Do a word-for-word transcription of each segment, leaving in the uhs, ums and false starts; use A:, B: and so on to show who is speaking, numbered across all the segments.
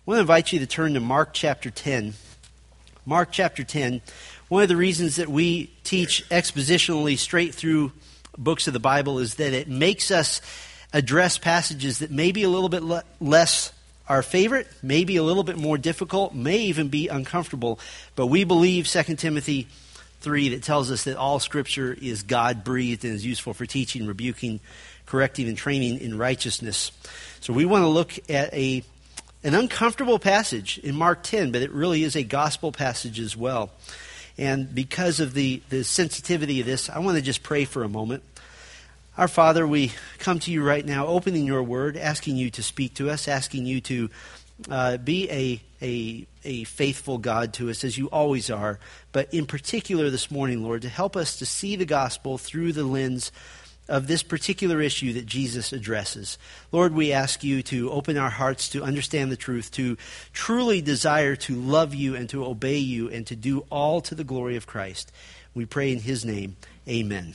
A: want to invite you to turn to Mark chapter ten. Mark chapter ten. One of the reasons that we teach expositionally straight through books of the Bible is that it makes us address passages that may be a little bit le- less our favorite, maybe a little bit more difficult, may even be uncomfortable. But we believe Second Timothy three that tells us that all Scripture is God-breathed and is useful for teaching, rebuking, correcting, and training in righteousness. So we want to look at a an uncomfortable passage in Mark ten, but it really is a gospel passage as well. And because of the, the sensitivity of this, I want to just pray for a moment. Our Father, we come to you right now, opening your word, asking you to speak to us, asking you to uh, be a, a, a faithful God to us, as you always are. But in particular this morning, Lord, to help us to see the gospel through the lens of this particular issue that Jesus addresses. Lord, we ask you to open our hearts to understand the truth, to truly desire to love you and to obey you and to do all to the glory of Christ. We pray in his name, amen.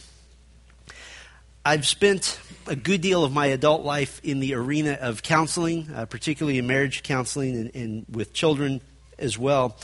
A: I've spent a good deal of my adult life in the arena of counseling, uh, particularly in marriage counseling and, and with children as well.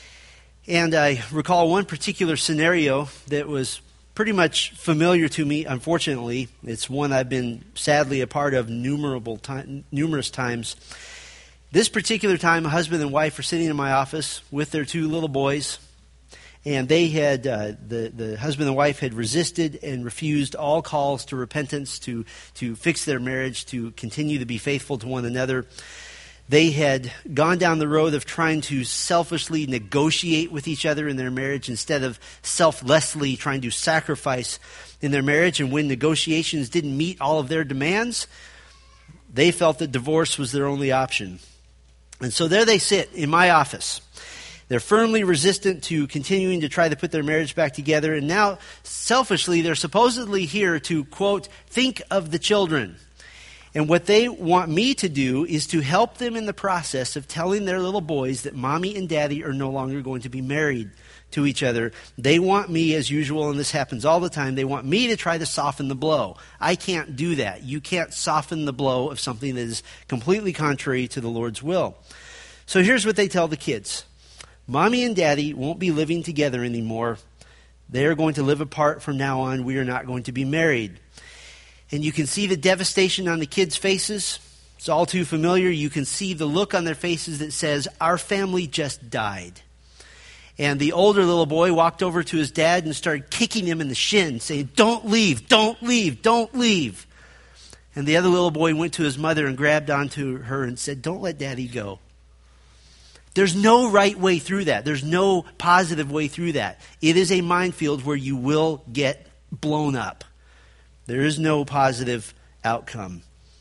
A: And I recall one particular scenario that was pretty much familiar to me, unfortunately. It's one I've been sadly a part of numerable time, numerous times. This particular time, a husband and wife are sitting in my office with their two little boys. And they had, uh, the, the husband and wife had resisted and refused all calls to repentance, to, to fix their marriage, to continue to be faithful to one another. They had gone down the road of trying to selfishly negotiate with each other in their marriage instead of selflessly trying to sacrifice in their marriage. And when negotiations didn't meet all of their demands, they felt that divorce was their only option. And so there they sit in my office. They're firmly resistant to continuing to try to put their marriage back together. And now, selfishly, they're supposedly here to, quote, think of the children. And what they want me to do is to help them in the process of telling their little boys that mommy and daddy are no longer going to be married to each other. They want me, as usual, and this happens all the time, they want me to try to soften the blow. I can't do that. You can't soften the blow of something that is completely contrary to the Lord's will. So here's what they tell the kids. Mommy and daddy won't be living together anymore. They are going to live apart from now on. We are not going to be married. And you can see the devastation on the kids' faces. It's all too familiar. You can see the look on their faces that says, our family just died. And the older little boy walked over to his dad and started kicking him in the shin, saying, don't leave, don't leave, don't leave. And the other little boy went to his mother and grabbed onto her and said, don't let daddy go. There's no right way through that. There's no positive way through that. It is a minefield where you will get blown up. There is no positive outcome.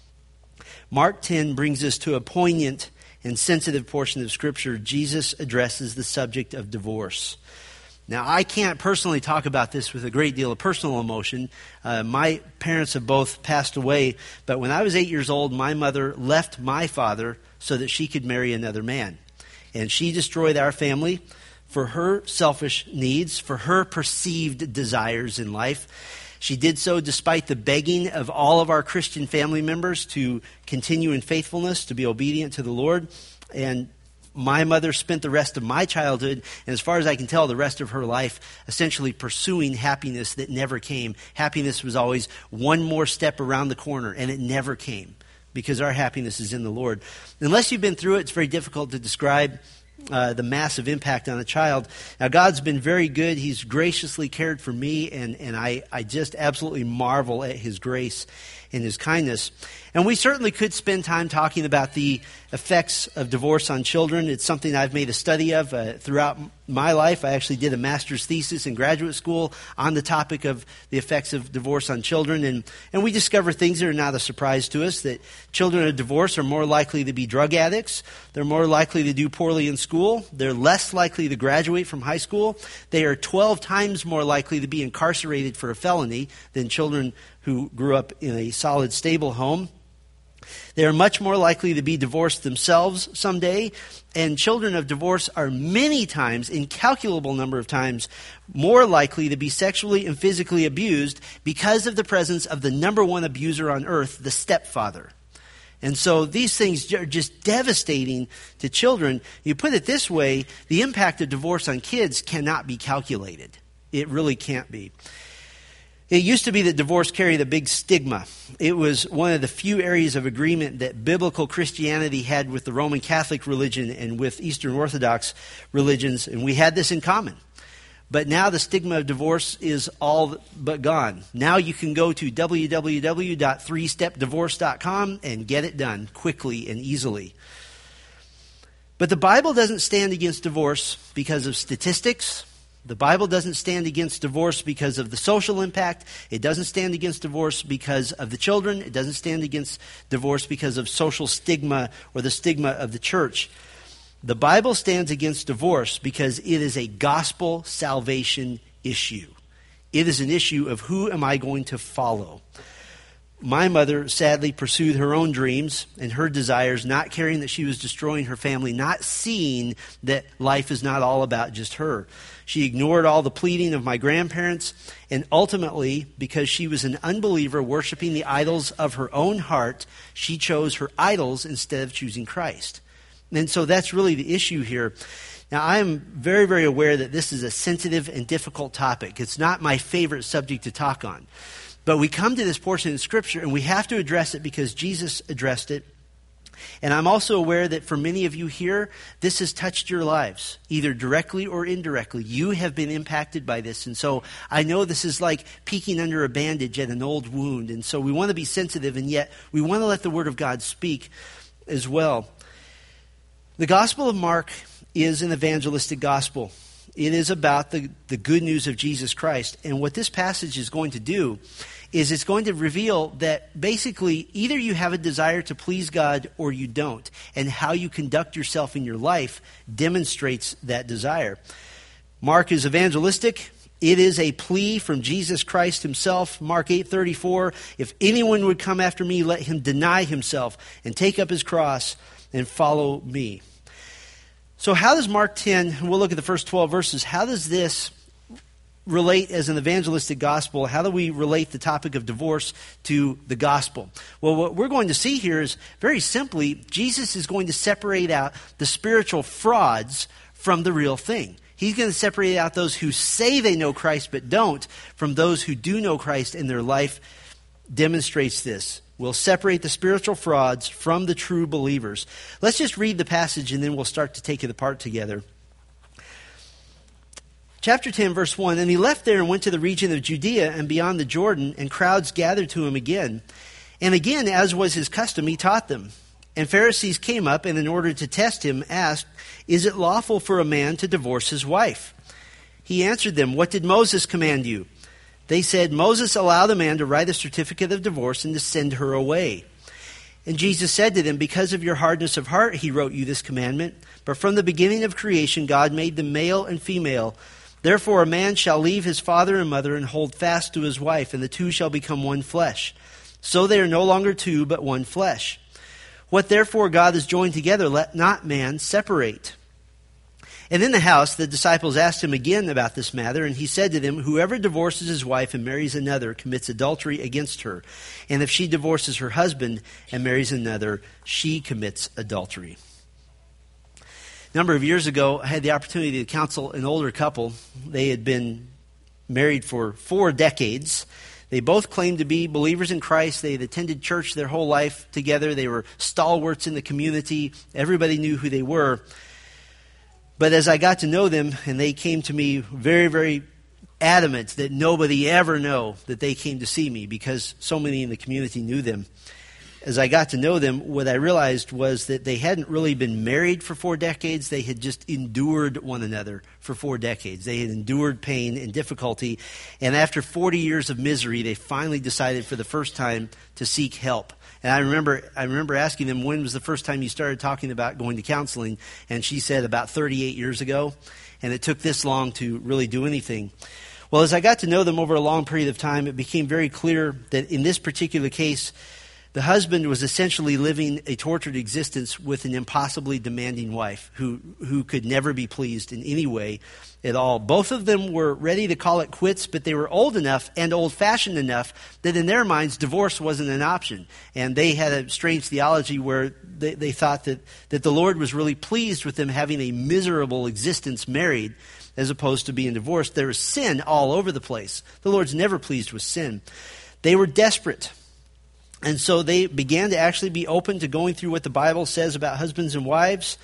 A: Mark ten brings us to a poignant and sensitive portion of Scripture. Jesus addresses the subject of divorce. Now, I can't personally talk about this with a great deal of personal emotion. Uh, my parents have both passed away, but when I was eight years old, my mother left my father so that she could marry another man. And she destroyed our family for her selfish needs, for her perceived desires in life. She did so despite the begging of all of our Christian family members to continue in faithfulness, to be obedient to the Lord. And my mother spent the rest of my childhood, and as far as I can tell, the rest of her life, essentially pursuing happiness that never came. Happiness was always one more step around the corner, and it never came, because our happiness is in the Lord. Unless you've been through it, it's very difficult to describe uh, the massive impact on a child. Now, God's been very good. He's graciously cared for me, and, and I, I just absolutely marvel at his grace and his kindness. And we certainly could spend time talking about the effects of divorce on children. It's something I've made a study of uh, throughout my life. I actually did a master's thesis in graduate school on the topic of the effects of divorce on children. And, and we discover things that are not a surprise to us, that children of divorce are more likely to be drug addicts. They're more likely to do poorly in school. They're less likely to graduate from high school. They are twelve times more likely to be incarcerated for a felony than children who grew up in a solid, stable home. They are much more likely to be divorced themselves someday, and children of divorce are many times, incalculable number of times, more likely to be sexually and physically abused because of the presence of the number one abuser on earth, the stepfather. And so these things are just devastating to children. You put it this way, the impact of divorce on kids cannot be calculated. It really can't be. It used to be that divorce carried a big stigma. It was one of the few areas of agreement that biblical Christianity had with the Roman Catholic religion and with Eastern Orthodox religions, and we had this in common. But now the stigma of divorce is all but gone. Now you can go to w w w dot three step divorce dot com and get it done quickly and easily. But the Bible doesn't stand against divorce because of statistics. The Bible doesn't stand against divorce because of the social impact. It doesn't stand against divorce because of the children. It doesn't stand against divorce because of social stigma or the stigma of the church. The Bible stands against divorce because it is a gospel salvation issue. It is an issue of who am I going to follow. My mother sadly pursued her own dreams and her desires, not caring that she was destroying her family, not seeing that life is not all about just her. She ignored all the pleading of my grandparents, and ultimately, because she was an unbeliever worshiping the idols of her own heart, she chose her idols instead of choosing Christ. And so that's really the issue here. Now, I'm very, very aware that this is a sensitive and difficult topic. It's not my favorite subject to talk on. But we come to this portion in Scripture, and we have to address it because Jesus addressed it. And I'm also aware that for many of you here, this has touched your lives, either directly or indirectly. You have been impacted by this. And so I know this is like peeking under a bandage at an old wound. And so we want to be sensitive, and yet we want to let the Word of God speak as well. The Gospel of Mark is an evangelistic gospel. It is about the, the good news of Jesus Christ. And what this passage is going to do is it's going to reveal that basically either you have a desire to please God or you don't. And how you conduct yourself in your life demonstrates that desire. Mark is evangelistic. It is a plea from Jesus Christ himself. Mark eight thirty-four, if anyone would come after me, let him deny himself and take up his cross and follow me. So how does Mark ten, we'll look at the first twelve verses, how does this relate as an evangelistic gospel? How do we relate the topic of divorce to the gospel? Well, what we're going to see here is very simply, Jesus is going to separate out the spiritual frauds from the real thing. He's going to separate out those who say they know Christ but don't from those who do know Christ, and their life demonstrates this. We'll separate the spiritual frauds from the true believers. Let's just read the passage and then we'll start to take it apart together. Chapter ten, verse one, and he left there and went to the region of Judea and beyond the Jordan, and crowds gathered to him again. And again, as was his custom, he taught them. And Pharisees came up and in order to test him asked, is it lawful for a man to divorce his wife? He answered them, what did Moses command you? They said, Moses allowed a man to write a certificate of divorce and to send her away. And Jesus said to them, because of your hardness of heart, he wrote you this commandment. But from the beginning of creation, God made them male and female. Therefore, a man shall leave his father and mother and hold fast to his wife, and the two shall become one flesh. So they are no longer two, but one flesh. What therefore God has joined together, let not man separate. And in the house, the disciples asked him again about this matter, and he said to them, whoever divorces his wife and marries another commits adultery against her. And if she divorces her husband and marries another, she commits adultery. A number of years ago, I had the opportunity to counsel an older couple. They had been married for four decades. They both claimed to be believers in Christ. They had attended church their whole life together. They were stalwarts in the community. Everybody knew who they were. But as I got to know them, and they came to me very, very adamant that nobody ever know that they came to see me because so many in the community knew them. As I got to know them, what I realized was that they hadn't really been married for four decades. They had just endured one another for four decades. They had endured pain and difficulty. And after forty years of misery, they finally decided for the first time to seek help. And I remember I remember asking them, when was the first time you started talking about going to counseling? And she said about thirty-eight years ago. And it took this long to really do anything. Well, as I got to know them over a long period of time, it became very clear that in this particular case, The husband was essentially living a tortured existence with an impossibly demanding wife who, who could never be pleased in any way at all. Both of them were ready to call it quits, but they were old enough and old-fashioned enough that in their minds, divorce wasn't an option. And they had a strange theology where they, they thought that, that the Lord was really pleased with them having a miserable existence married as opposed to being divorced. There was sin all over the place. The Lord's never pleased with sin. They were desperate. And so they began to actually be open to going through what the Bible says about husbands and wives.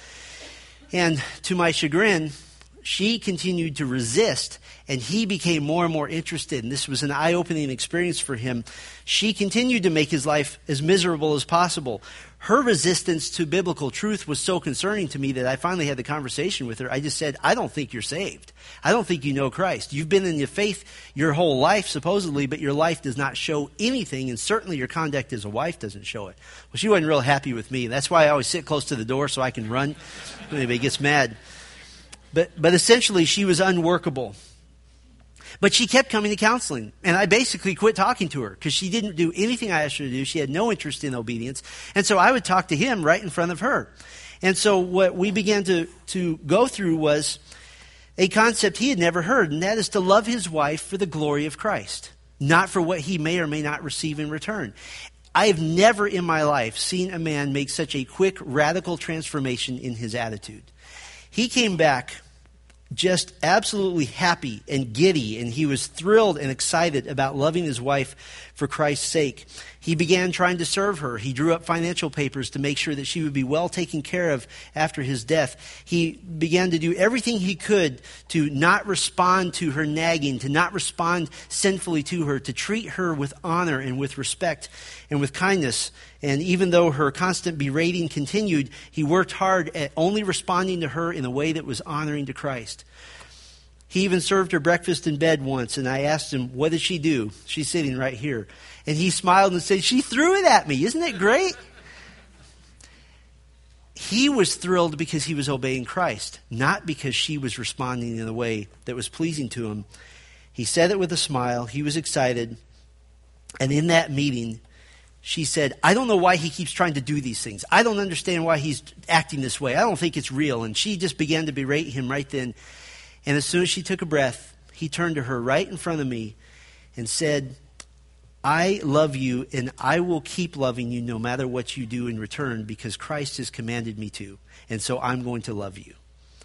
A: And to my chagrin, she continued to resist, and he became more and more interested. And this was an eye-opening experience for him. She continued to make his life as miserable as possible. Her resistance to biblical truth was so concerning to me that I finally had the conversation with her. I just said, I don't think you're saved. I don't think you know Christ. You've been in your faith your whole life, supposedly, but your life does not show anything, and certainly your conduct as a wife doesn't show it. Well, she wasn't real happy with me. That's why I always sit close to the door so I can run when anybody gets mad. But, but essentially, she was unworkable. But she kept coming to counseling, and I basically quit talking to her because she didn't do anything I asked her to do. She had no interest in obedience. And so I would talk to him right in front of her. And so what we began to, to go through was a concept he had never heard, and that is to love his wife for the glory of Christ, not for what he may or may not receive in return. I have never in my life seen a man make such a quick, radical transformation in his attitude. He came back just absolutely happy and giddy, and he was thrilled and excited about loving his wife for Christ's sake. He began trying to serve her. He drew up financial papers to make sure that she would be well taken care of after his death. He began to do everything he could to not respond to her nagging, to not respond sinfully to her, to treat her with honor and with respect and with kindness. And even though her constant berating continued, he worked hard at only responding to her in a way that was honoring to Christ. He even served her breakfast in bed once, and I asked him, what did she do? She's sitting right here. And he smiled and said, she threw it at me. Isn't it great? He was thrilled because he was obeying Christ, not because she was responding in a way that was pleasing to him. He said it with a smile. He was excited. And in that meeting, she said, I don't know why he keeps trying to do these things. I don't understand why he's acting this way. I don't think it's real. And she just began to berate him right then. And as soon as she took a breath, he turned to her right in front of me and said, I love you, and I will keep loving you no matter what you do in return, because Christ has commanded me to, and so I'm going to love you.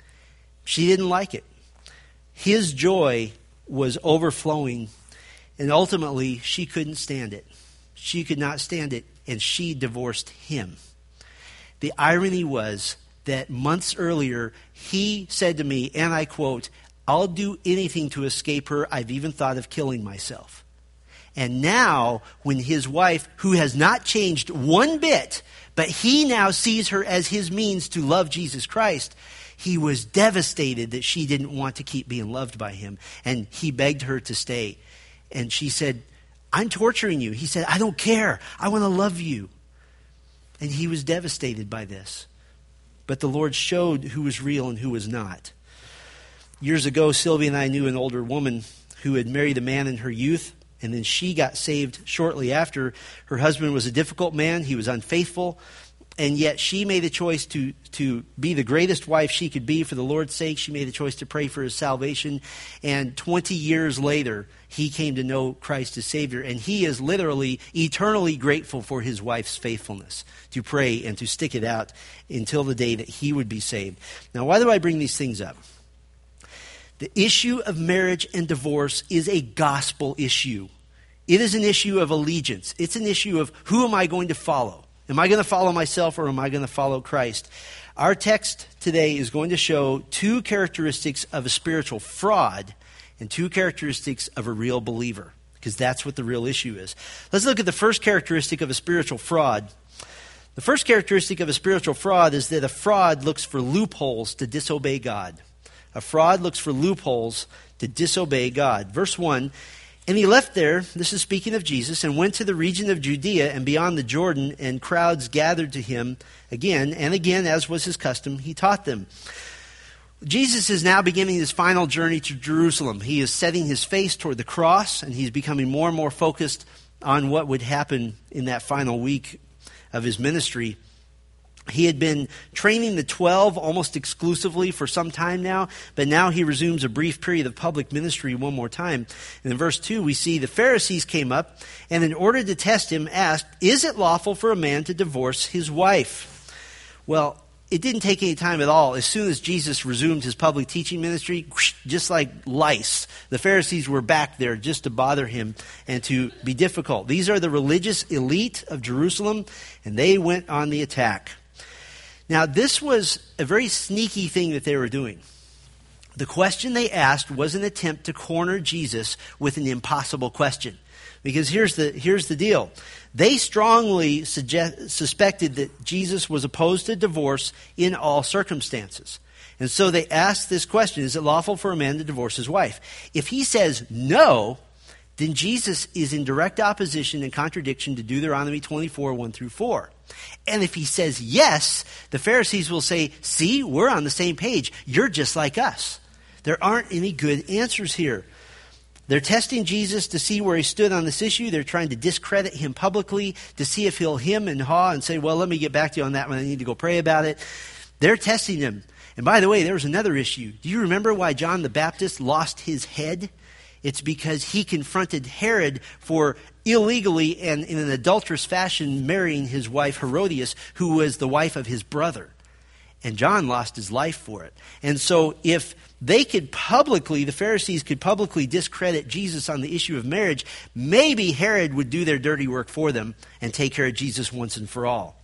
A: She didn't like it. His joy was overflowing, and ultimately she couldn't stand it. She could not stand it, and she divorced him. The irony was that months earlier, he said to me, and I quote, I'll do anything to escape her. I've even thought of killing myself. And now, when his wife, who has not changed one bit, but he now sees her as his means to love Jesus Christ, he was devastated that she didn't want to keep being loved by him. And he begged her to stay. And she said, I'm torturing you. He said, I don't care. I want to love you. And he was devastated by this. But the Lord showed who was real and who was not. Years ago, Sylvia and I knew an older woman who had married a man in her youth, and then she got saved shortly after. Her husband was a difficult man. He was unfaithful. And yet she made a choice to, to be the greatest wife she could be for the Lord's sake. She made a choice to pray for his salvation. And twenty years later, he came to know Christ as Savior. And he is literally eternally grateful for his wife's faithfulness to pray and to stick it out until the day that he would be saved. Now, why do I bring these things up? The issue of marriage and divorce is a gospel issue. It is an issue of allegiance. It's an issue of who am I going to follow? Am I going to follow myself, or am I going to follow Christ? Our text today is going to show two characteristics of a spiritual fraud and two characteristics of a real believer, because that's what the real issue is. Let's look at the first characteristic of a spiritual fraud. The first characteristic of a spiritual fraud is that a fraud looks for loopholes to disobey God. A fraud looks for loopholes to disobey God. Verse one, and he left there, this is speaking of Jesus, and went to the region of Judea and beyond the Jordan, and crowds gathered to him again and again, as was his custom, he taught them. Jesus is now beginning his final journey to Jerusalem. He is setting his face toward the cross, and he's becoming more and more focused on what would happen in that final week of his ministry. He had been training the twelve almost exclusively for some time now, but now he resumes a brief period of public ministry one more time. And in verse two, we see the Pharisees came up and in order to test him asked, "Is it lawful for a man to divorce his wife?" Well, it didn't take any time at all. As soon as Jesus resumed his public teaching ministry, just like lice, the Pharisees were back there just to bother him and to be difficult. These are the religious elite of Jerusalem, and they went on the attack. Now, this was a very sneaky thing that they were doing. The question they asked was an attempt to corner Jesus with an impossible question. Because here's the, here's the deal. They strongly suggest, suspected that Jesus was opposed to divorce in all circumstances. And so they asked this question, is it lawful for a man to divorce his wife? If he says no, then Jesus is in direct opposition and contradiction to Deuteronomy twenty-four, one through four. And if he says yes, the Pharisees will say, see, we're on the same page. You're just like us. There aren't any good answers here. They're testing Jesus to see where he stood on this issue. They're trying to discredit him publicly to see if he'll hem and haw and say, well, let me get back to you on that one. I need to go pray about it. They're testing him. And by the way, there was another issue. Do you remember why John the Baptist lost his head? It's because he confronted Herod for illegally and in an adulterous fashion marrying his wife Herodias, who was the wife of his brother. And John lost his life for it. And so if they could publicly, the Pharisees could publicly discredit Jesus on the issue of marriage, maybe Herod would do their dirty work for them and take care of Jesus once and for all.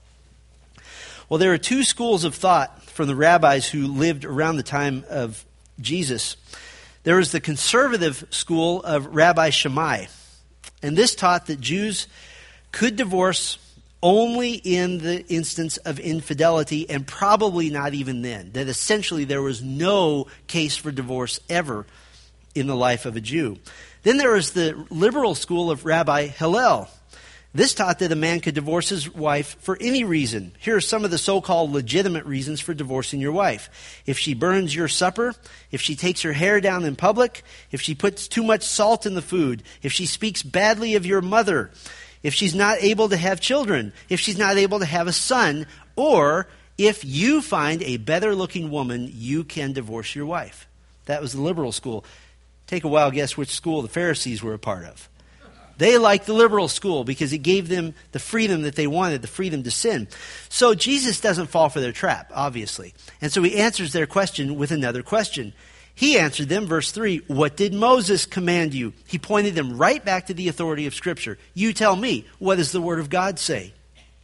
A: Well, there are two schools of thought from the rabbis who lived around the time of Jesus. There was the conservative school of Rabbi Shammai. And this taught that Jews could divorce only in the instance of infidelity, and probably not even then. That essentially there was no case for divorce ever in the life of a Jew. Then there was the liberal school of Rabbi Hillel. This taught that a man could divorce his wife for any reason. Here are some of the so-called legitimate reasons for divorcing your wife. If she burns your supper, if she takes her hair down in public, if she puts too much salt in the food, if she speaks badly of your mother, if she's not able to have children, if she's not able to have a son, or if you find a better-looking woman, you can divorce your wife. That was the liberal school. Take a wild guess which school the Pharisees were a part of. They liked the liberal school because it gave them the freedom that they wanted, the freedom to sin. So Jesus doesn't fall for their trap, obviously. And so he answers their question with another question. He answered them, verse three, what did Moses command you? He pointed them right back to the authority of Scripture. You tell me, what does the Word of God say?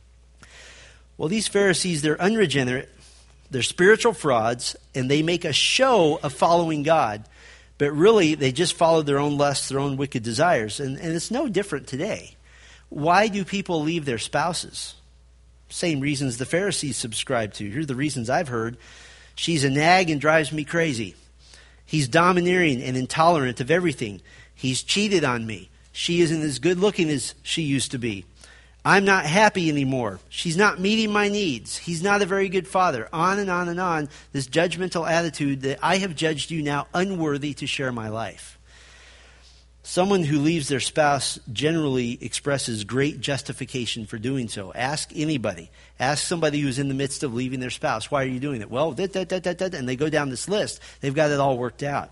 A: Well, these Pharisees, they're unregenerate, they're spiritual frauds, and they make a show of following God. But really, they just followed their own lusts, their own wicked desires. And, and it's no different today. Why do people leave their spouses? Same reasons the Pharisees subscribe to. Here's the reasons I've heard. She's a nag and drives me crazy. He's domineering and intolerant of everything. He's cheated on me. She isn't as good looking as she used to be. I'm not happy anymore. She's not meeting my needs. He's not a very good father. On and on and on. This judgmental attitude that I have judged you now unworthy to share my life. Someone who leaves their spouse generally expresses great justification for doing so. Ask anybody. Ask somebody who's in the midst of leaving their spouse. Why are you doing it? Well, da, da, da, da, da, and they go down this list. They've got it all worked out.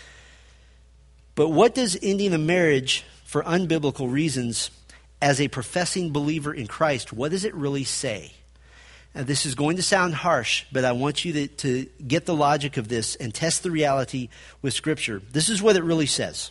A: But what does ending a marriage for unbiblical reasons as a professing believer in Christ, what does it really say? Now, this is going to sound harsh, but I want you to, to get the logic of this and test the reality with Scripture. This is what it really says.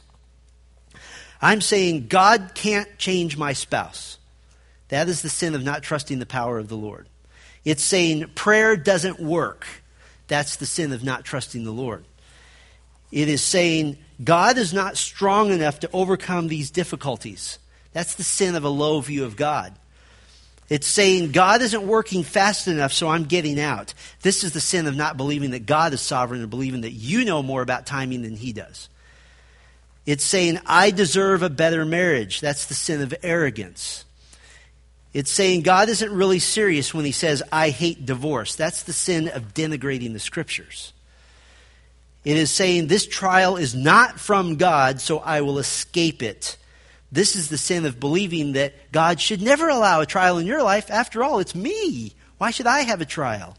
A: I'm saying God can't change my spouse. That is the sin of not trusting the power of the Lord. It's saying prayer doesn't work. That's the sin of not trusting the Lord. It is saying God is not strong enough to overcome these difficulties. That's the sin of a low view of God. It's saying God isn't working fast enough, so I'm getting out. This is the sin of not believing that God is sovereign and believing that you know more about timing than He does. It's saying I deserve a better marriage. That's the sin of arrogance. It's saying God isn't really serious when He says I hate divorce. That's the sin of denigrating the Scriptures. It is saying this trial is not from God, so I will escape it This is the sin of believing that God should never allow a trial in your life. After all, it's me. Why should I have a trial?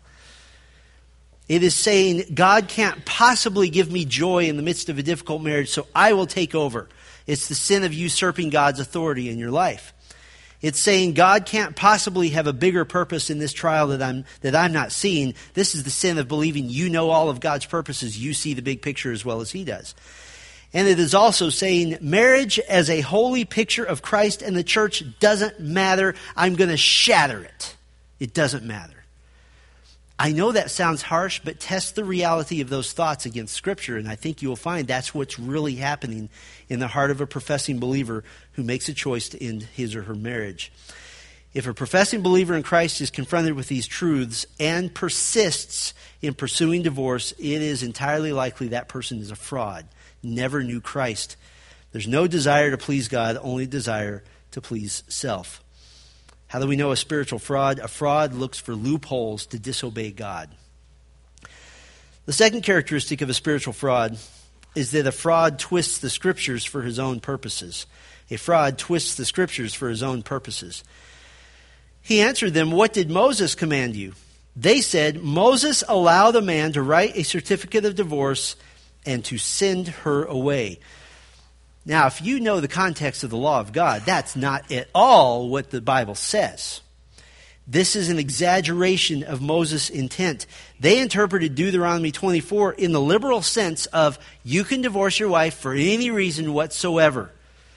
A: It is saying God can't possibly give me joy in the midst of a difficult marriage, so I will take over. It's the sin of usurping God's authority in your life. It's saying God can't possibly have a bigger purpose in this trial that I'm that I'm not seeing. This is the sin of believing you know all of God's purposes. You see the big picture as well as he does. And it is also saying marriage as a holy picture of Christ and the church doesn't matter. I'm going to shatter it. It doesn't matter. I know that sounds harsh, but test the reality of those thoughts against Scripture, and I think you will find that's what's really happening in the heart of a professing believer who makes a choice to end his or her marriage. If a professing believer in Christ is confronted with these truths and persists in pursuing divorce, it is entirely likely that person is a fraud, never knew Christ. There's no desire to please God, only desire to please self. How do we know a spiritual fraud? A fraud looks for loopholes to disobey God. The second characteristic of a spiritual fraud is that a fraud twists the Scriptures for his own purposes. A fraud twists the Scriptures for his own purposes. He answered them, "What did Moses command you?" They said, "Moses allowed a man to write a certificate of divorce and to send her away." Now, if you know the context of the law of God, that's not at all what the Bible says. This is an exaggeration of Moses' intent. They interpreted Deuteronomy twenty-four in the liberal sense of you can divorce your wife for any reason whatsoever.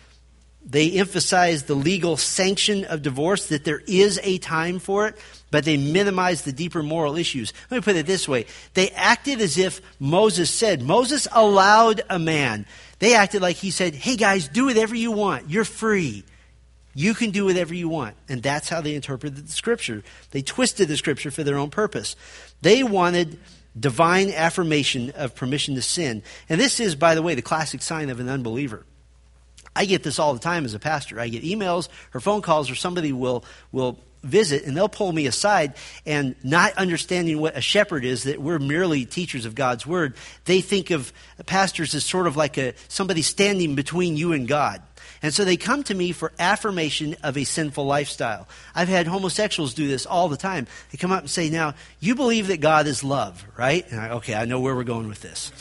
A: They emphasized the legal sanction of divorce, that there is a time for it, but they minimized the deeper moral issues. Let me put it this way. They acted as if Moses said, Moses allowed a man. They acted like he said, hey guys, do whatever you want. You're free. You can do whatever you want. And that's how they interpreted the Scripture. They twisted the Scripture for their own purpose. They wanted divine affirmation of permission to sin. And this is, by the way, the classic sign of an unbeliever. I get this all the time as a pastor. I get emails or phone calls, or somebody will will visit and they'll pull me aside, and not understanding what a shepherd is, that we're merely teachers of God's word, they think of pastors as sort of like a somebody standing between you and God. And so they come to me for affirmation of a sinful lifestyle. I've had homosexuals do this all the time. They come up and say, now, you believe that God is love, right? And I, okay, I know where we're going with this.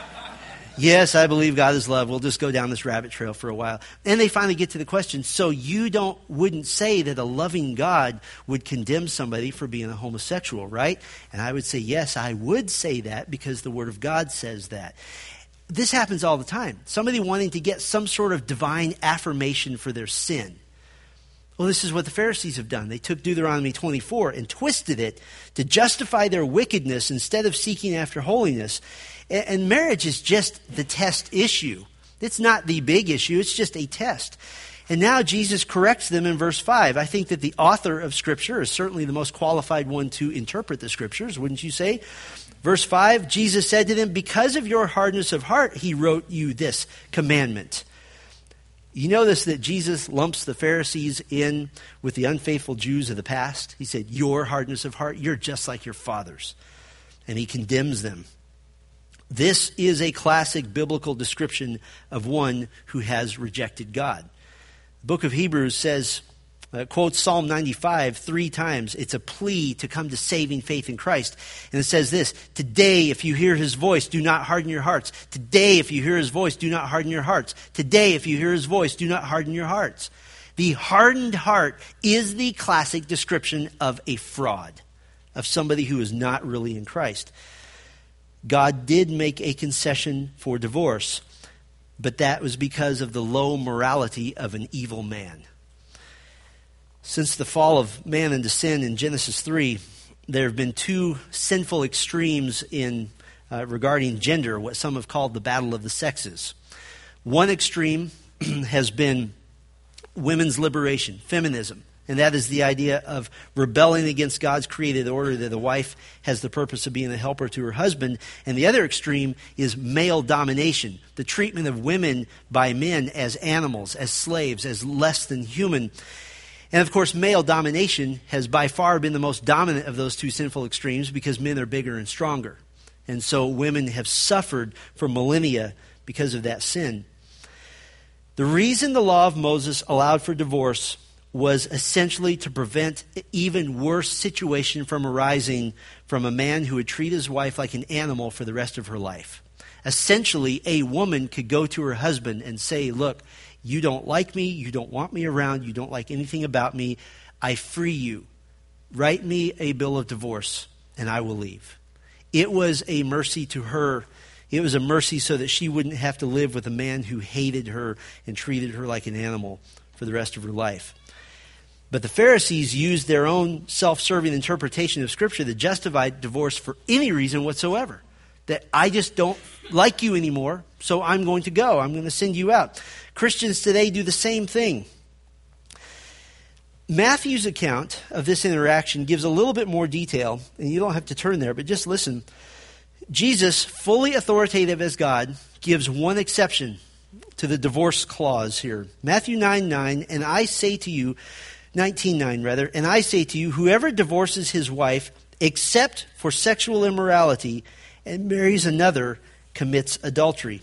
A: Yes, I believe God is love. We'll just go down this rabbit trail for a while. And they finally get to the question, so you don't wouldn't say that a loving God would condemn somebody for being a homosexual, right? And I would say, yes, I would say that because the Word of God says that. This happens all the time. Somebody wanting to get some sort of divine affirmation for their sin. Well, this is what the Pharisees have done. They took Deuteronomy twenty-four and twisted it to justify their wickedness instead of seeking after holiness. And marriage is just the test issue. It's not the big issue. It's just a test. And now Jesus corrects them in verse five. I think that the author of Scripture is certainly the most qualified one to interpret the Scriptures, wouldn't you say? Verse five, Jesus said to them, because of your hardness of heart, he wrote you this commandment. You notice that Jesus lumps the Pharisees in with the unfaithful Jews of the past. He said, your hardness of heart, you're just like your fathers. And he condemns them. This is a classic biblical description of one who has rejected God. The book of Hebrews says, uh, quotes Psalm ninety-five three times. It's a plea to come to saving faith in Christ. And it says this, today if you hear his voice, do not harden your hearts. Today if you hear his voice, do not harden your hearts. Today if you hear his voice, do not harden your hearts. The hardened heart is the classic description of a fraud, of somebody who is not really in Christ. God did make a concession for divorce, but that was because of the low morality of an evil man. Since the fall of man into sin in Genesis three, there have been two sinful extremes in uh, regarding gender, what some have called the battle of the sexes. One extreme has been women's liberation, feminism. And that is the idea of rebelling against God's created order, that a wife has the purpose of being a helper to her husband. And the other extreme is male domination, the treatment of women by men as animals, as slaves, as less than human. And of course, male domination has by far been the most dominant of those two sinful extremes because men are bigger and stronger. And so women have suffered for millennia because of that sin. The reason the law of Moses allowed for divorce was essentially to prevent an even worse situation from arising from a man who would treat his wife like an animal for the rest of her life. Essentially, a woman could go to her husband and say, look, you don't like me, you don't want me around, you don't like anything about me, I free you. Write me a bill of divorce, and I will leave. It was a mercy to her. It was a mercy so that she wouldn't have to live with a man who hated her and treated her like an animal for the rest of her life. But the Pharisees used their own self-serving interpretation of Scripture to justify divorce for any reason whatsoever. That I just don't like you anymore, so I'm going to go. I'm going to send you out. Christians today do the same thing. Matthew's account of this interaction gives a little bit more detail, and you don't have to turn there, but just listen. Jesus, fully authoritative as God, gives one exception to the divorce clause here. Matthew nine nine, and I say to you, nineteen nine rather, and I say to you, whoever divorces his wife except for sexual immorality and marries another commits adultery.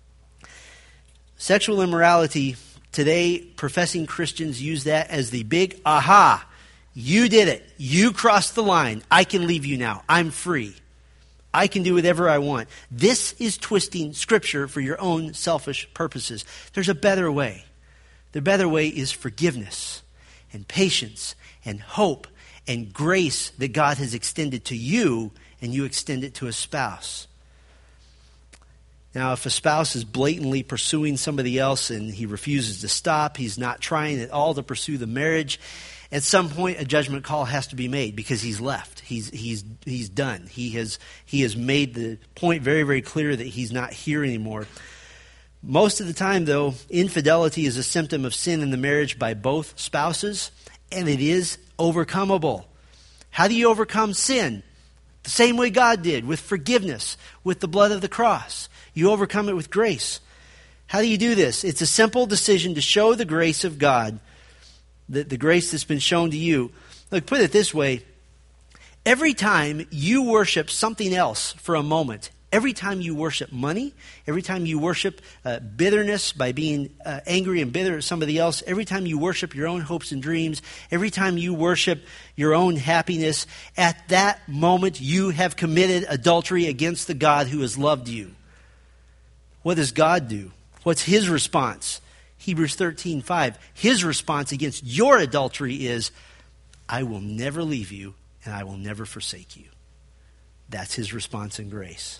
A: Sexual immorality, today professing Christians use that as the big aha. You did it. You crossed the line. I can leave you now. I'm free. I can do whatever I want. This is twisting Scripture for your own selfish purposes. There's a better way. The better way is forgiveness and patience and hope and grace that God has extended to you, and you extend it to a spouse. Now, if a spouse is blatantly pursuing somebody else and he refuses to stop, he's not trying at all to pursue the marriage, at some point a judgment call has to be made because he's left. He's he's he's done. He has he has made the point very, very clear that he's not here anymore. Most of the time, though, infidelity is a symptom of sin in the marriage by both spouses, and it is overcomable. How do you overcome sin? The same way God did, with forgiveness, with the blood of the cross. You overcome it with grace. How do you do this? It's a simple decision to show the grace of God, the, the grace that's been shown to you. Look, put it this way. Every time you worship something else for a moment, every time you worship money, every time you worship uh, bitterness by being uh, angry and bitter at somebody else, every time you worship your own hopes and dreams, every time you worship your own happiness, at that moment you have committed adultery against the God who has loved you. What does God do? What's His response? Hebrews thirteen five. His response against your adultery is, I will never leave you and I will never forsake you. That's His response in grace.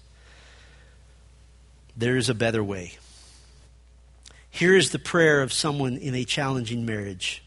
A: There is a better way. Here is the prayer of someone in a challenging marriage.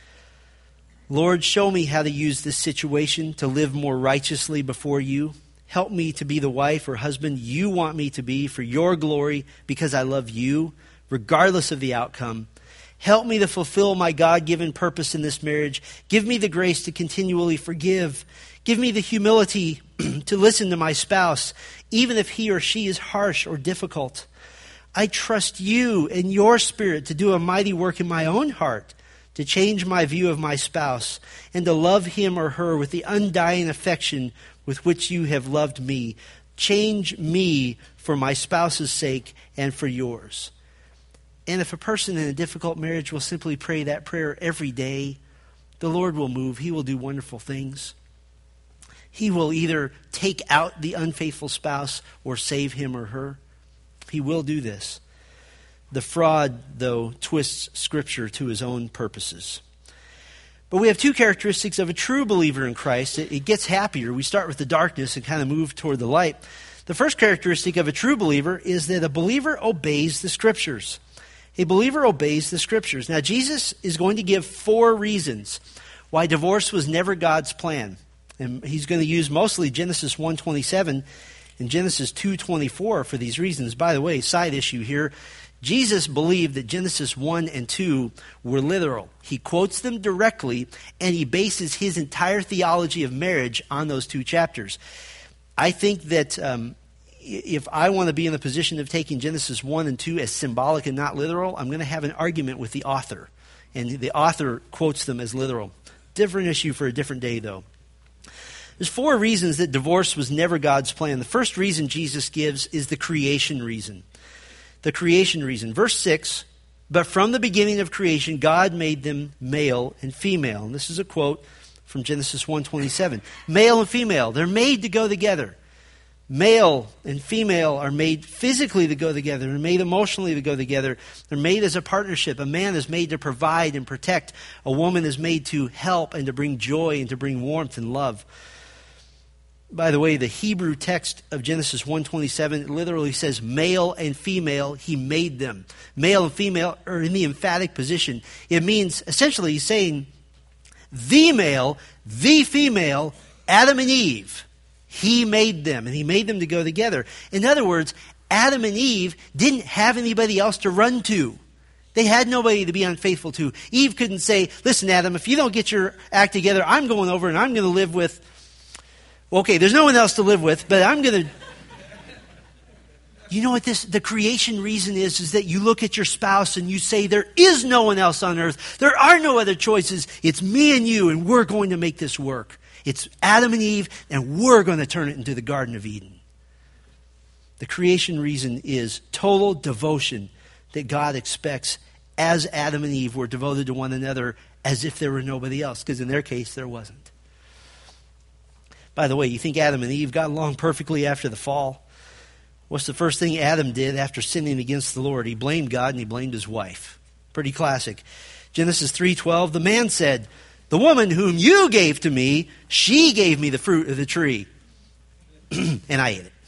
A: Lord, show me how to use this situation to live more righteously before you. Help me to be the wife or husband you want me to be for your glory because I love you, regardless of the outcome. Help me to fulfill my God-given purpose in this marriage. Give me the grace to continually forgive. Give me the humility to listen to my spouse, even if he or she is harsh or difficult. I trust you and your Spirit to do a mighty work in my own heart, to change my view of my spouse, and to love him or her with the undying affection with which you have loved me. Change me for my spouse's sake and for yours. And if a person in a difficult marriage will simply pray that prayer every day, the Lord will move. He will do wonderful things. He will either take out the unfaithful spouse or save him or her. He will do this. The fraud, though, twists Scripture to his own purposes. But we have two characteristics of a true believer in Christ. It, it gets happier. We start with the darkness and kind of move toward the light. The first characteristic of a true believer is that a believer obeys the Scriptures. A believer obeys the Scriptures. Now, Jesus is going to give four reasons why divorce was never God's plan. And he's going to use mostly Genesis one twenty-seven and Genesis two twenty-four for these reasons. By the way, side issue here, Jesus believed that Genesis one and two were literal. He quotes them directly, and he bases his entire theology of marriage on those two chapters. I think that um, if I want to be in the position of taking Genesis one and two as symbolic and not literal, I'm going to have an argument with the author. And the author quotes them as literal. Different issue for a different day, though. There's four reasons that divorce was never God's plan. The first reason Jesus gives is the creation reason. The creation reason. Verse six But from the beginning of creation, God made them male and female. And this is a quote from Genesis one twenty-seven. Male and female, they're made to go together. Male and female are made physically to go together. They're made emotionally to go together. They're made as a partnership. A man is made to provide and protect. A woman is made to help and to bring joy and to bring warmth and love. By the way, the Hebrew text of Genesis one twenty-seven, it literally says male and female, he made them. Male and female are in the emphatic position. It means, essentially, he's saying, the male, the female, Adam and Eve, he made them, and he made them to go together. In other words, Adam and Eve didn't have anybody else to run to. They had nobody to be unfaithful to. Eve couldn't say, listen, Adam, if you don't get your act together, I'm going over and I'm going to live with... Well, okay, there's no one else to live with, but I'm going to... You know what this, the creation reason is, is that you look at your spouse and you say, there is no one else on earth. There are no other choices. It's me and you, and we're going to make this work. It's Adam and Eve, and we're going to turn it into the Garden of Eden. The creation reason is total devotion that God expects as Adam and Eve were devoted to one another as if there were nobody else, because in their case, there wasn't. By the way, you think Adam and Eve got along perfectly after the fall? What's the first thing Adam did after sinning against the Lord? He blamed God and he blamed his wife. Pretty classic. Genesis three twelve, the man said, the woman whom you gave to me, she gave me the fruit of the tree. And I ate it.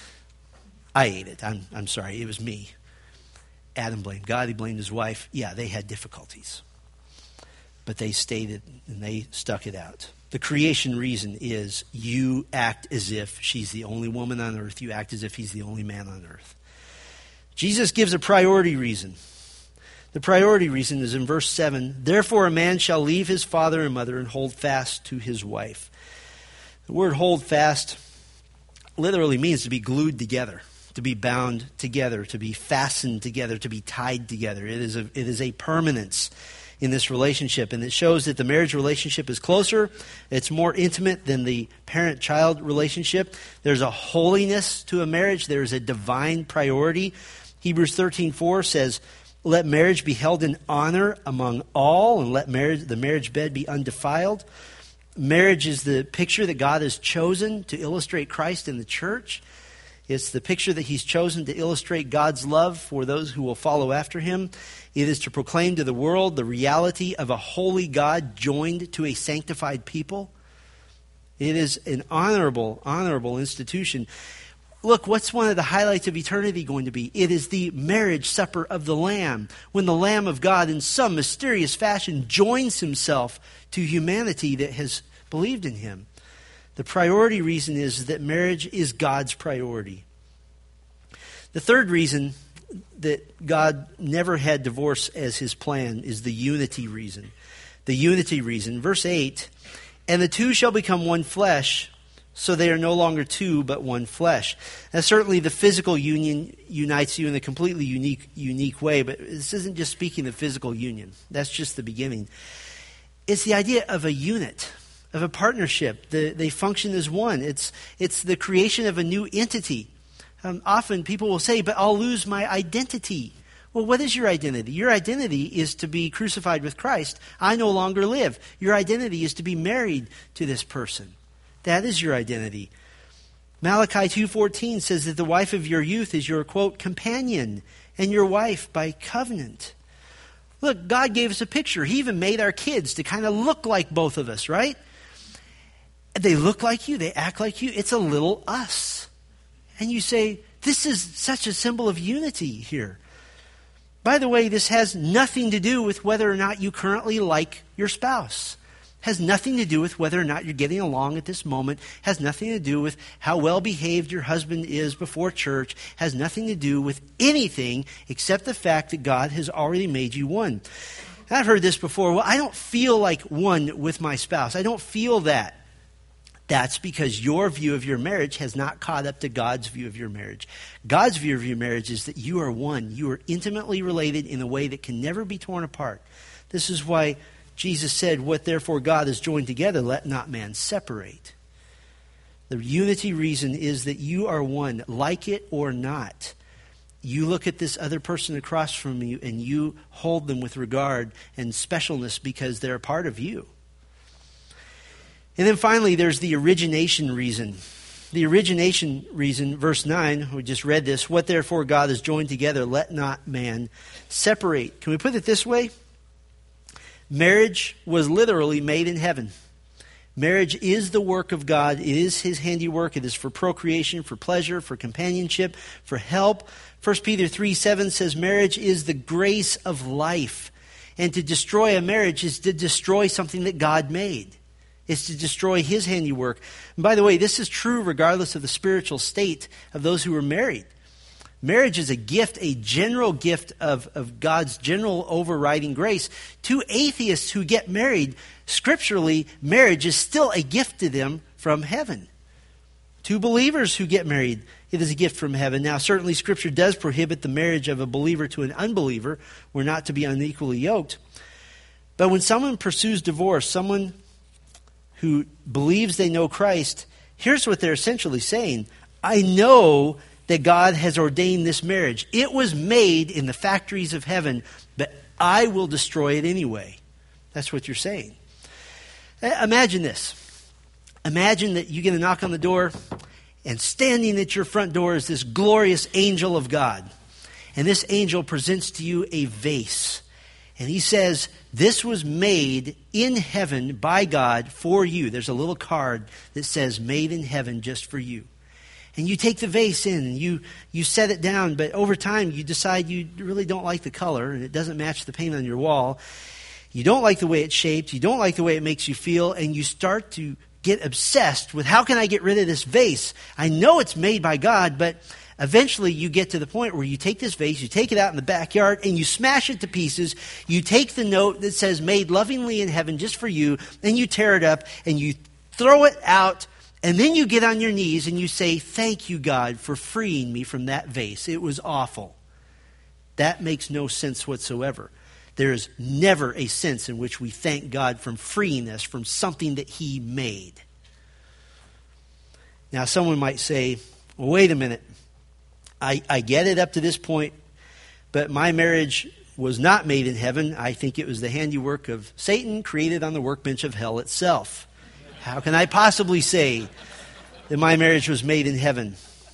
A: I ate it. I'm, I'm sorry, it was me. Adam blamed God, he blamed his wife. Yeah, they had difficulties. But they stayed it and they stuck it out. The creation reason is you act as if she's the only woman on earth. You act as if he's the only man on earth. Jesus gives a priority reason. The priority reason is in verse seven. Therefore a man shall leave his father and mother and hold fast to his wife. The word hold fast literally means to be glued together, to be bound together, to be fastened together, to be tied together. It is a, it is a permanence in this relationship, and it shows that the marriage relationship is closer, it's more intimate than the parent-child relationship. There's a holiness to a marriage, there's a divine priority. Hebrews thirteen four says, let marriage be held in honor among all, and let marriage, the marriage bed be undefiled. Marriage is the picture that God has chosen to illustrate Christ in the church. It's the picture that he's chosen to illustrate God's love for those who will follow after him. It is to proclaim to the world the reality of a holy God joined to a sanctified people. It is an honorable, honorable institution. Look, what's one of the highlights of eternity going to be? It is the marriage supper of the Lamb, when the Lamb of God in some mysterious fashion joins himself to humanity that has believed in him. The priority reason is that marriage is God's priority. The third reason that God never had divorce as his plan is the unity reason. The unity reason. Verse eight, and the two shall become one flesh, so they are no longer two, but one flesh. Now, certainly the physical union unites you in a completely unique, unique way, but this isn't just speaking of physical union. That's just the beginning. It's the idea of a unit, of a partnership. The, they function as one. It's, it's the creation of a new entity. Um, often people will say, but I'll lose my identity. Well, what is your identity? Your identity is to be crucified with Christ. I no longer live. Your identity is to be married to this person. That is your identity. Malachi two fourteen says that the wife of your youth is your, quote, companion, and your wife by covenant. Look, God gave us a picture. He even made our kids to kind of look like both of us, right? They look like you. They act like you. It's a little us. And you say, this is such a symbol of unity here. By the way, this has nothing to do with whether or not you currently like your spouse. Has nothing to do with whether or not you're getting along at this moment. Has nothing to do with how well behaved your husband is before church. Has nothing to do with anything except the fact that God has already made you one. And I've heard this before. Well, I don't feel like one with my spouse. I don't feel that. That's because your view of your marriage has not caught up to God's view of your marriage. God's view of your marriage is that you are one. You are intimately related in a way that can never be torn apart. This is why Jesus said, what therefore God has joined together, let not man separate. The unity reason is that you are one, like it or not. you look at this other person across from you and you hold them with regard and specialness because they're a part of you. And then finally, there's the origination reason. The origination reason, verse nine, we just read this. What therefore God has joined together, let not man separate. Can we put it this way? Marriage was literally made in heaven. Marriage is the work of God. It is his handiwork. It is for procreation, for pleasure, for companionship, for help. First Peter three seven says marriage is the grace of life. And to destroy a marriage is to destroy something that God made. It's to destroy his handiwork. And by the way, this is true regardless of the spiritual state of those who are married. Marriage is a gift, a general gift of, of God's general overriding grace. To atheists who get married, scripturally, marriage is still a gift to them from heaven. To believers who get married, it is a gift from heaven. Now, certainly Scripture does prohibit the marriage of a believer to an unbeliever. We're not to be unequally yoked. But when someone pursues divorce, someone who believes they know Christ, here's what they're essentially saying. I know that God has ordained this marriage. It was made in the factories of heaven, but I will destroy it anyway. That's what you're saying. Imagine this. Imagine that you get a knock on the door, and standing at your front door is this glorious angel of God. And this angel presents to you a vase. And he says, this was made in heaven by God for you. There's a little card that says, made in heaven just for you. And you take the vase in and you, you set it down, but over time you decide you really don't like the color and it doesn't match the paint on your wall. You don't like the way it's shaped. You don't like the way it makes you feel. And you start to get obsessed with how can I get rid of this vase? I know it's made by God, but eventually you get to the point where you take this vase, you take it out in the backyard, and you smash it to pieces. You take the note that says, made lovingly in heaven just for you, and you tear it up, and you throw it out, and then you get on your knees and you say, thank you, God, for freeing me from that vase. It was awful. That makes no sense whatsoever. There is never a sense in which we thank God for freeing us from something that he made. Now, someone might say, well, wait a minute. I, I get it up to this point, but my marriage was not made in heaven. I think it was the handiwork of Satan created on the workbench of hell itself. How can I possibly say that my marriage was made in heaven?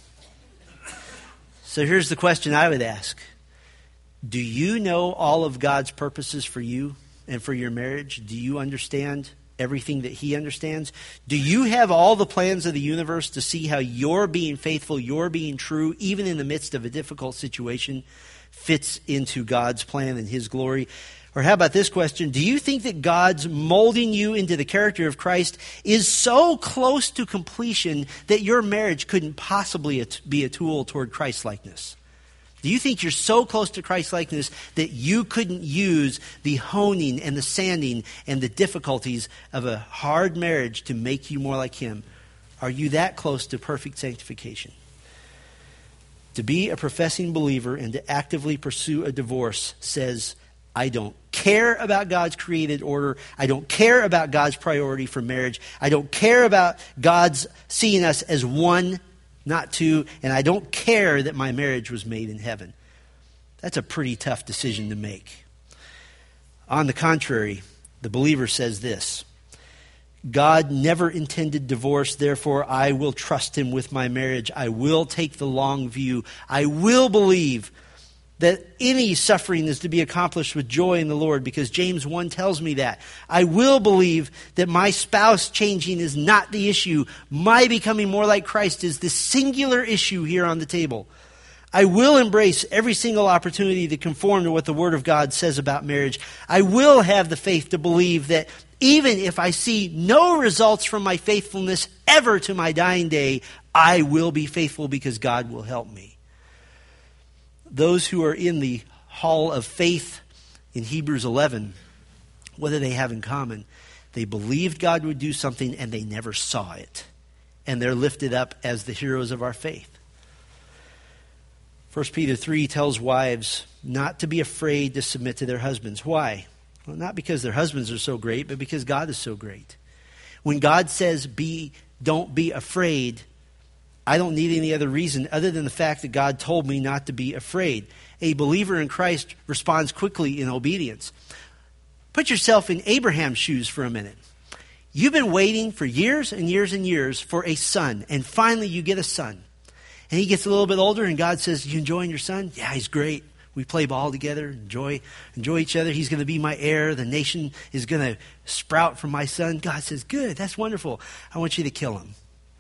A: So here's the question I would ask. Do you know all of God's purposes for you and for your marriage? Do you understand everything that he understands? Do you have all the plans of the universe to see how your being faithful, your being true, even in the midst of a difficult situation, fits into God's plan and his glory? Or how about this question? Do you think that God's molding you into the character of Christ is so close to completion that your marriage couldn't possibly be a tool toward Christ-likeness? Do you think you're so close to Christ-likeness that you couldn't use the honing and the sanding and the difficulties of a hard marriage to make you more like him? Are you that close to perfect sanctification? To be a professing believer and to actively pursue a divorce says, I don't care about God's created order. I don't care about God's priority for marriage. I don't care about God's seeing us as one, not two, and I don't care that my marriage was made in heaven. That's a pretty tough decision to make. On the contrary, the believer says this: God never intended divorce, therefore I will trust him with my marriage. I will take the long view. I will believe that any suffering is to be accomplished with joy in the Lord, because James one tells me that. I will believe that my spouse changing is not the issue. My becoming more like Christ is the singular issue here on the table. I will embrace every single opportunity to conform to what the Word of God says about marriage. I will have the faith to believe that even if I see no results from my faithfulness ever to my dying day, I will be faithful because God will help me. Those who are in the hall of faith in Hebrews eleven, what do they have in common? They believed God would do something and they never saw it. And they're lifted up as the heroes of our faith. First Peter three tells wives not to be afraid to submit to their husbands. Why? Well, not because their husbands are so great, but because God is so great. When God says, "Be, don't be afraid," I don't need any other reason other than the fact that God told me not to be afraid. A believer in Christ responds quickly in obedience. Put yourself in Abraham's shoes for a minute. You've been waiting for years and years and years for a son, and finally you get a son. And he gets a little bit older, and God says, you enjoying your son? Yeah, he's great. We play ball together, enjoy enjoy each other. He's going to be my heir. The nation is going to sprout from my son. God says, good, that's wonderful. I want you to kill him.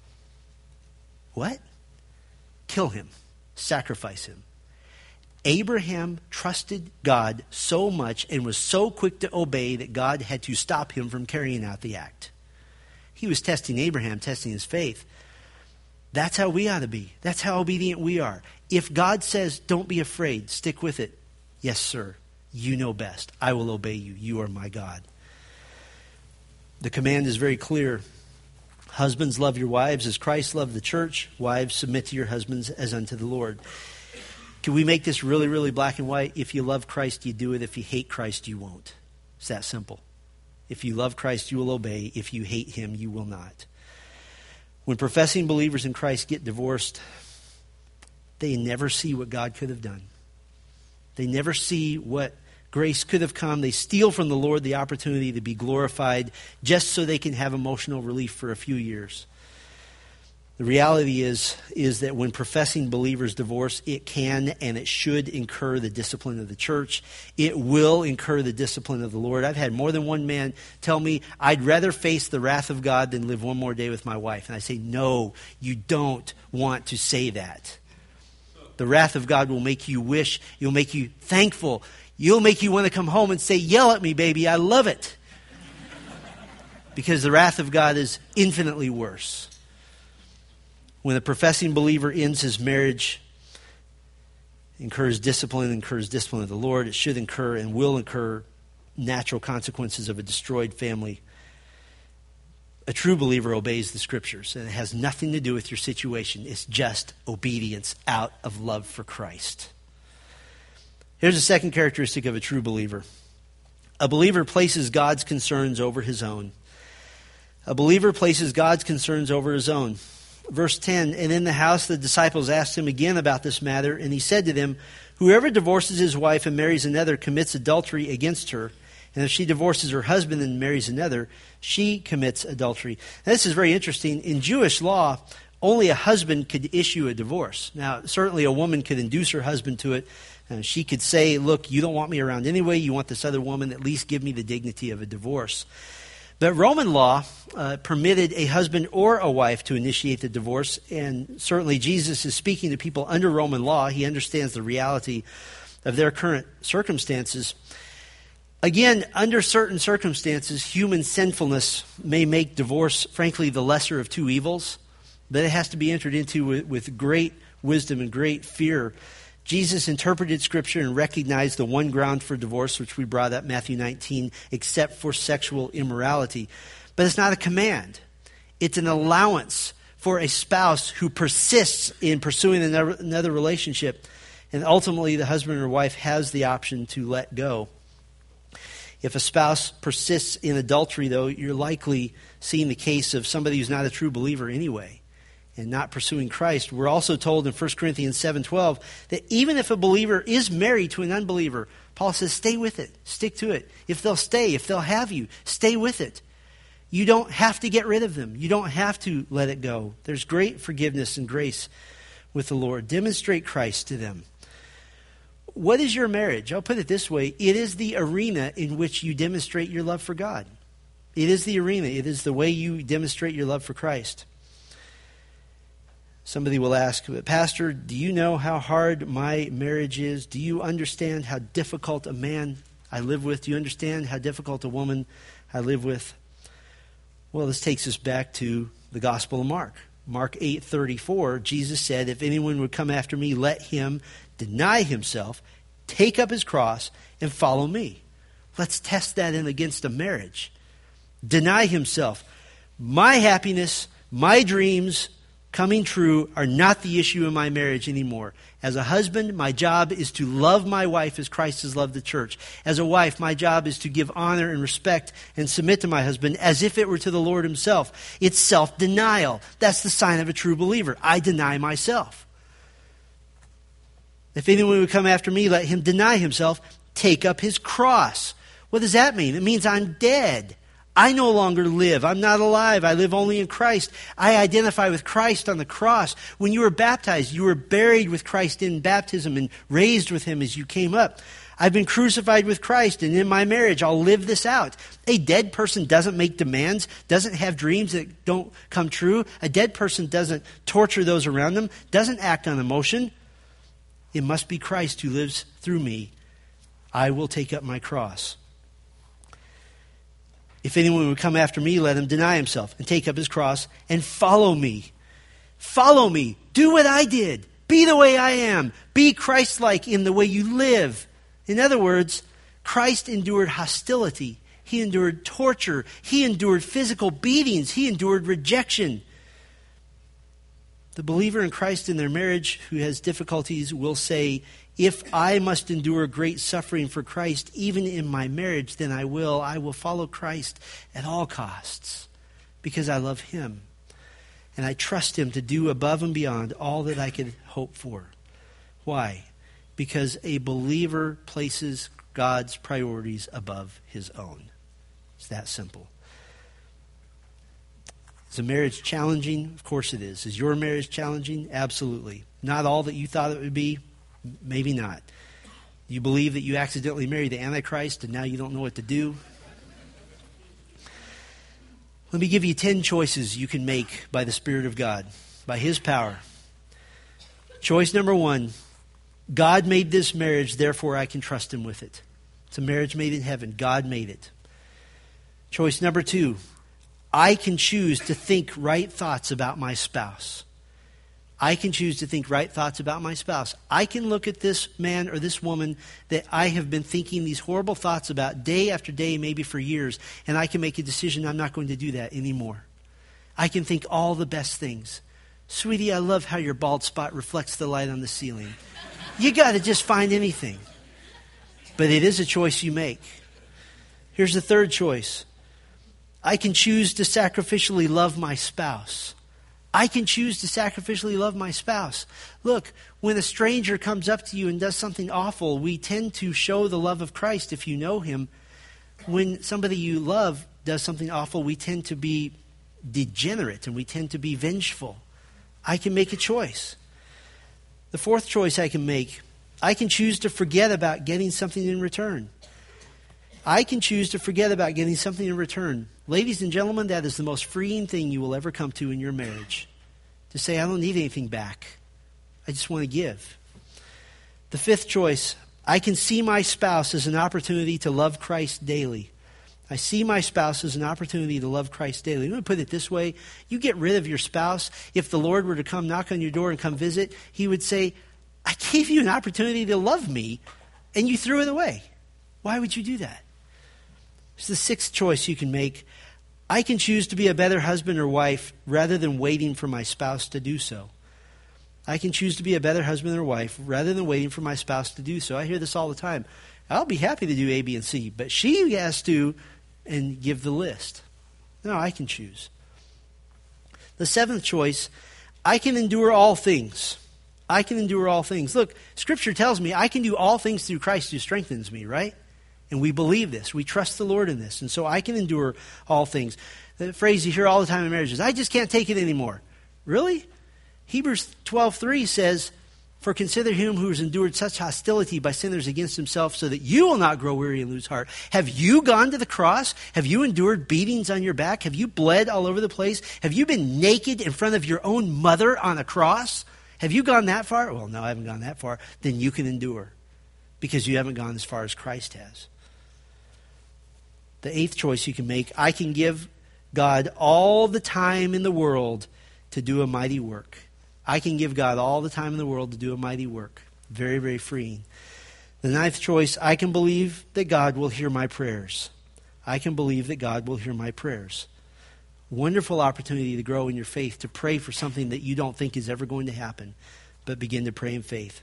A: What? Kill him. Sacrifice him. Abraham trusted God so much and was so quick to obey that God had to stop him from carrying out the act. He was testing Abraham, testing his faith. That's how we ought to be. That's how obedient we are. If God says, don't be afraid, stick with it. Yes, sir. You know best. I will obey you. You are my God. The command is very clear. Husbands, love your wives as Christ loved the church. Wives, submit to your husbands as unto the Lord. Can we make this really, really black and white? If you love Christ, you do it. If you hate Christ, you won't. It's that simple. If you love Christ, you will obey. If you hate him, you will not. When professing believers in Christ get divorced, they never see what God could have done. They never see what grace could have come. They steal from the Lord the opportunity to be glorified just so they can have emotional relief for a few years. The reality is, is that when professing believers divorce, it can and it should incur the discipline of the church. It will incur the discipline of the Lord. I've had more than one man tell me, I'd rather face the wrath of God than live one more day with my wife. And I say, no, you don't want to say that. The wrath of God will make you wish, you'll make you thankful. You'll make you want to come home and say, yell at me, baby, I love it. Because the wrath of God is infinitely worse. When a professing believer ends his marriage, incurs discipline, incurs discipline of the Lord, it should incur and will incur natural consequences of a destroyed family. A true believer obeys the Scriptures, and it has nothing to do with your situation. It's just obedience out of love for Christ. Here's a second characteristic of a true believer. A believer places God's concerns over his own. A believer places God's concerns over his own. Verse ten, and in the house the disciples asked him again about this matter, and he said to them, whoever divorces his wife and marries another commits adultery against her. And if she divorces her husband and marries another, she commits adultery. Now, this is very interesting. In Jewish law, only a husband could issue a divorce. Now, certainly a woman could induce her husband to it. Uh, she could say, look, you don't want me around anyway. You want this other woman. At least give me the dignity of a divorce. But Roman law uh, permitted a husband or a wife to initiate the divorce, and certainly Jesus is speaking to people under Roman law. He understands the reality of their current circumstances. Again, under certain circumstances, human sinfulness may make divorce, frankly, the lesser of two evils, but it has to be entered into with, with great wisdom and great fear. Jesus interpreted Scripture and recognized the one ground for divorce, which we brought up, Matthew nineteen, except for sexual immorality. But it's not a command. It's an allowance for a spouse who persists in pursuing another, another relationship. And ultimately, the husband or wife has the option to let go. If a spouse persists in adultery, though, you're likely seeing the case of somebody who's not a true believer anyway, and not pursuing Christ. We're also told in First Corinthians seven twelve that even if a believer is married to an unbeliever, Paul says, stay with it. Stick to it. If they'll stay, if they'll have you, stay with it. You don't have to get rid of them. You don't have to let it go. There's great forgiveness and grace with the Lord. Demonstrate Christ to them. What is your marriage? I'll put it this way. It is the arena in which you demonstrate your love for God. It is the arena. It is the way you demonstrate your love for Christ. Somebody will ask, Pastor, do you know how hard my marriage is? Do you understand how difficult a man I live with? Do you understand how difficult a woman I live with? Well, this takes us back to the Gospel of Mark. Mark eight thirty-four, Jesus said, if anyone would come after me, let him deny himself, take up his cross, and follow me. Let's test that in against a marriage. Deny himself. My happiness, my dreams, coming true are not the issue in my marriage anymore. As a husband, my job is to love my wife as Christ has loved the church. As a wife, my job is to give honor and respect and submit to my husband as if it were to the Lord himself. It's self-denial. That's the sign of a true believer. I deny myself. If anyone would come after me, let him deny himself, take up his cross. What does that mean? It means I'm dead. I no longer live. I'm not alive. I live only in Christ. I identify with Christ on the cross. When you were baptized, you were buried with Christ in baptism and raised with him as you came up. I've been crucified with Christ, and in my marriage, I'll live this out. A dead person doesn't make demands, doesn't have dreams that don't come true. A dead person doesn't torture those around them, doesn't act on emotion. It must be Christ who lives through me. I will take up my cross. If anyone would come after me, let him deny himself and take up his cross and follow me. Follow me. Do what I did. Be the way I am. Be Christ-like in the way you live. In other words, Christ endured hostility. He endured torture. He endured physical beatings. He endured rejection. The believer in Christ in their marriage who has difficulties will say, if I must endure great suffering for Christ, even in my marriage, then I will. I will follow Christ at all costs because I love him. And I trust him to do above and beyond all that I could hope for. Why? Because a believer places God's priorities above his own. It's that simple. Is a marriage challenging? Of course it is. Is your marriage challenging? Absolutely. Not all that you thought it would be? Maybe not. You believe that you accidentally married the Antichrist and now you don't know what to do? Let me give you ten choices you can make by the Spirit of God, by his power. Choice number one, God made this marriage, therefore I can trust him with it. It's a marriage made in heaven. God made it. Choice number two, I can choose to think right thoughts about my spouse. I can choose to think right thoughts about my spouse. I can look at this man or this woman that I have been thinking these horrible thoughts about day after day, maybe for years, and I can make a decision I'm not going to do that anymore. I can think all the best things. Sweetie, I love how your bald spot reflects the light on the ceiling. You got to just find anything. But it is a choice you make. Here's the third choice. I can choose to sacrificially love my spouse. I can choose to sacrificially love my spouse. Look, when a stranger comes up to you and does something awful, we tend to show the love of Christ if you know him. When somebody you love does something awful, we tend to be degenerate and we tend to be vengeful. I can make a choice. The fourth choice I can make, I can choose to forget about getting something in return. I can choose to forget about getting something in return. Ladies and gentlemen, that is the most freeing thing you will ever come to in your marriage. To say, I don't need anything back. I just want to give. The fifth choice, I can see my spouse as an opportunity to love Christ daily. I see my spouse as an opportunity to love Christ daily. I'm going to put it this way. You get rid of your spouse. If the Lord were to come knock on your door and come visit, he would say, I gave you an opportunity to love me, and you threw it away. Why would you do that? It's the sixth choice you can make. I can choose to be a better husband or wife rather than waiting for my spouse to do so. I can choose to be a better husband or wife rather than waiting for my spouse to do so. I hear this all the time. I'll be happy to do A, B, and C, but she has to, and give the list. No, I can choose. The seventh choice, I can endure all things. I can endure all things. Look, Scripture tells me I can do all things through Christ who strengthens me, right? And we believe this. We trust the Lord in this. And so I can endure all things. The phrase you hear all the time in marriages, I just can't take it anymore. Really? Hebrews twelve three says, for consider him who has endured such hostility by sinners against himself so that you will not grow weary and lose heart. Have you gone to the cross? Have you endured beatings on your back? Have you bled all over the place? Have you been naked in front of your own mother on a cross? Have you gone that far? Well, no, I haven't gone that far. Then you can endure because you haven't gone as far as Christ has. The eighth choice you can make, I can give God all the time in the world to do a mighty work. I can give God all the time in the world to do a mighty work. Very, very freeing. The ninth choice, I can believe that God will hear my prayers. I can believe that God will hear my prayers. Wonderful opportunity to grow in your faith, to pray for something that you don't think is ever going to happen, but begin to pray in faith.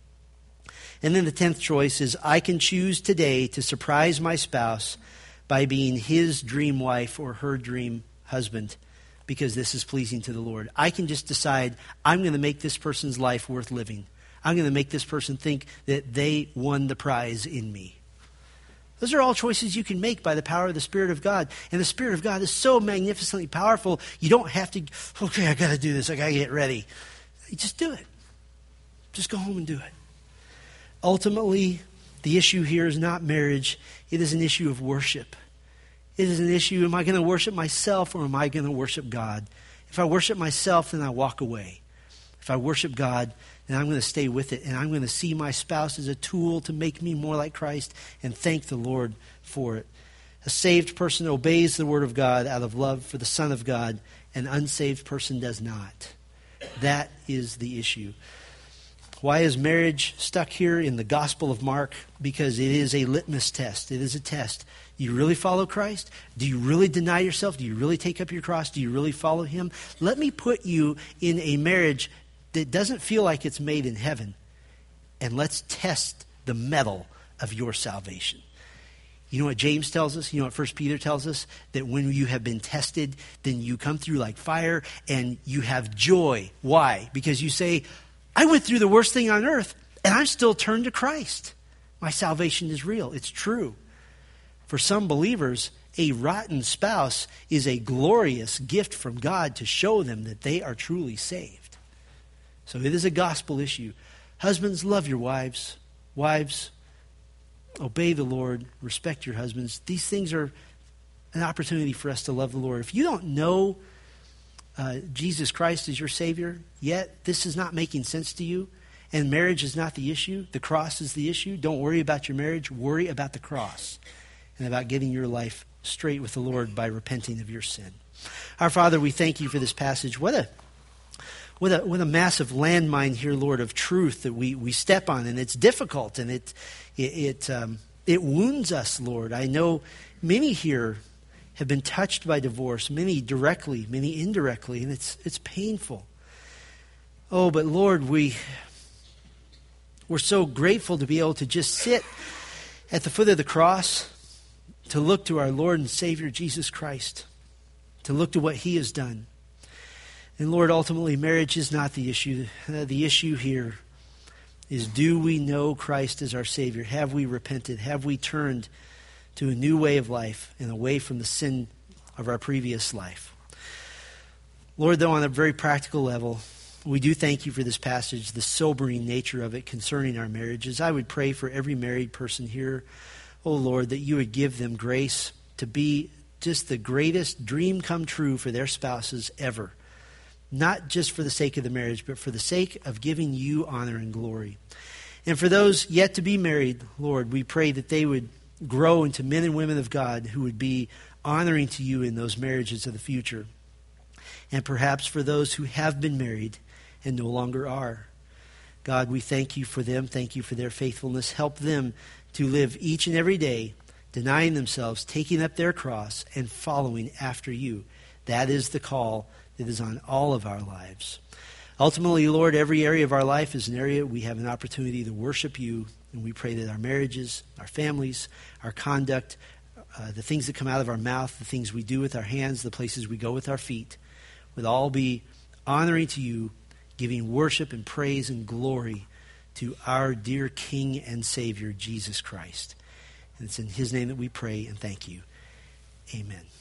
A: And then the tenth choice is, I can choose today to surprise my spouse by being his dream wife or her dream husband, because this is pleasing to the Lord. I can just decide, I'm going to make this person's life worth living. I'm going to make this person think that they won the prize in me. Those are all choices you can make by the power of the Spirit of God. And the Spirit of God is so magnificently powerful, you don't have to, okay, I got to do this, I got to get ready. You just do it. Just go home and do it. Ultimately, the issue here is not marriage. It is an issue of worship. It is an issue, am I going to worship myself or am I going to worship God? If I worship myself, then I walk away. If I worship God, then I'm going to stay with it. And I'm going to see my spouse as a tool to make me more like Christ and thank the Lord for it. A saved person obeys the word of God out of love for the Son of God. An unsaved person does not. That is the issue. Why is marriage stuck here in the Gospel of Mark? Because it is a litmus test. It is a test. Do you really follow Christ? Do you really deny yourself? Do you really take up your cross? Do you really follow him? Let me put you in a marriage that doesn't feel like it's made in heaven. And let's test the mettle of your salvation. You know what James tells us? You know what First Peter tells us? That when you have been tested, then you come through like fire and you have joy. Why? Because you say, I went through the worst thing on earth and I'm still turned to Christ. My salvation is real. It's true. For some believers, a rotten spouse is a glorious gift from God to show them that they are truly saved. So it is a gospel issue. Husbands, love your wives. Wives, obey the Lord. Respect your husbands. These things are an opportunity for us to love the Lord. If you don't know uh, Jesus Christ as your Savior, yet this is not making sense to you, and marriage is not the issue, the cross is the issue, don't worry about your marriage. Worry about the cross and about getting your life straight with the Lord by repenting of your sin. Our Father, we thank you for this passage. What a what a what a massive landmine here, Lord, of truth that we, we step on, and it's difficult and it it it, um, it wounds us, Lord. I know many here have been touched by divorce, many directly, many indirectly, and it's it's painful. Oh, but Lord, we we're so grateful to be able to just sit at the foot of the cross, to look to our Lord and Savior Jesus Christ, to look to what he has done. And Lord, ultimately, marriage is not the issue. Uh, the issue here is, do we know Christ as our Savior? Have we repented? Have we turned to a new way of life and away from the sin of our previous life? Lord, though, on a very practical level, we do thank you for this passage, the sobering nature of it concerning our marriages. I would pray for every married person here, oh Lord, that you would give them grace to be just the greatest dream come true for their spouses ever. Not just for the sake of the marriage, but for the sake of giving you honor and glory. And for those yet to be married, Lord, we pray that they would grow into men and women of God who would be honoring to you in those marriages of the future. And perhaps for those who have been married and no longer are. God, we thank you for them. Thank you for their faithfulness. Help them to live each and every day, denying themselves, taking up their cross, and following after you. That is the call that is on all of our lives. Ultimately, Lord, every area of our life is an area we have an opportunity to worship you, and we pray that our marriages, our families, our conduct, uh, the things that come out of our mouth, the things we do with our hands, the places we go with our feet, would all be honoring to you, giving worship and praise and glory to our dear King and Savior, Jesus Christ. And it's in his name that we pray and thank you. Amen.